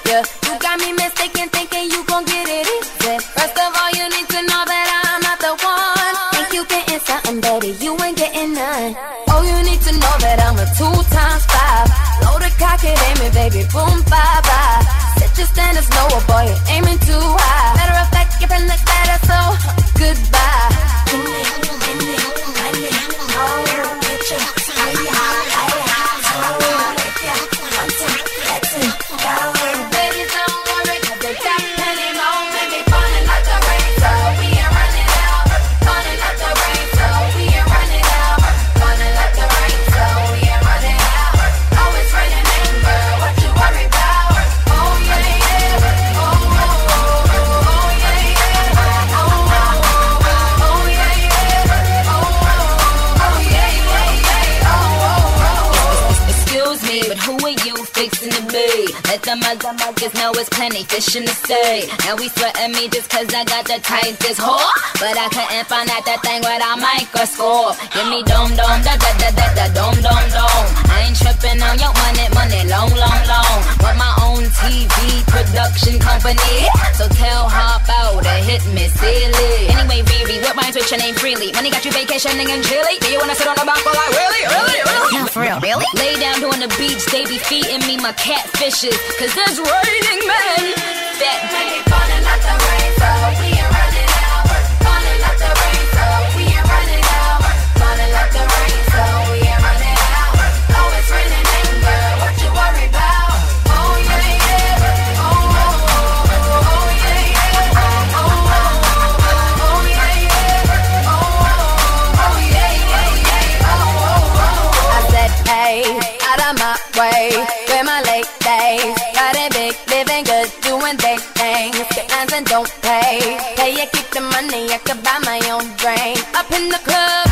Yeah, you got me mistaken, thinking you gon' get it easy. First of all, you need to know that I'm not the one. Think you getting something, baby, you ain't getting none. Oh, you need to know that I'm a 2 times 5. Load a cock and aim it, baby, boom, bye, bye. Set your standards lower, boy, you're aiming too high. Matter of fact, your friend looks better, so goodbye. Let the motherfuckers know it's plenty fish in the sea. Now we sweating me just cause I got the tightest whore. But I couldn't find out that thing with a microscope. Give me dome, dome, da da da da da, dome, dome, dome. I ain't tripping on your money, money, long, long, long. With my own TV production company. So tell Hop out to hit me silly. Anyway, Riri, what rhymes with your name freely? Money got you vacationing in Chile. Do you wanna sit on the bank for like really? No, for real, really? Lay down on the beach, they be feeding me my catfishes. Cause there's raining men that be falling like the rain, so we ain't running out. Falling like the rain, so we ain't running out. Falling like the rain, so we ain't running out. Oh, it's raining anger, what you worry about? Oh yeah, yeah. Oh, oh, oh, oh yeah, yeah. Oh, oh, oh yeah, yeah. Oh, oh, oh yeah, yeah, yeah. Oh, oh, oh. I said, hey, out of my way, where my late days. Got it big, living good, doing big things. Get lines and don't pay. Pay, you keep the money, I could buy my own drink. Up in the club.